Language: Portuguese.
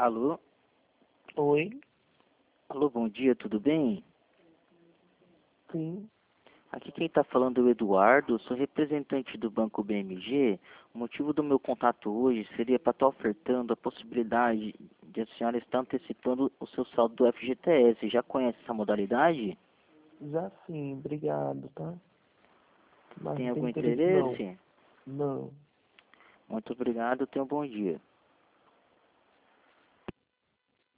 Alô? Oi, Alô, bom dia, tudo bem? sim, Aqui quem está falando é o Eduardo, sou representante do Banco BMG. O motivo do meu contato hoje seria para estar ofertando a possibilidade de a senhora estar antecipando o seu saldo do FGTS. Já conhece essa modalidade? já sim, obrigado, tá? Mas Tem não tem algum interesse não. interesse? Não. Muito obrigado, tenha um bom dia.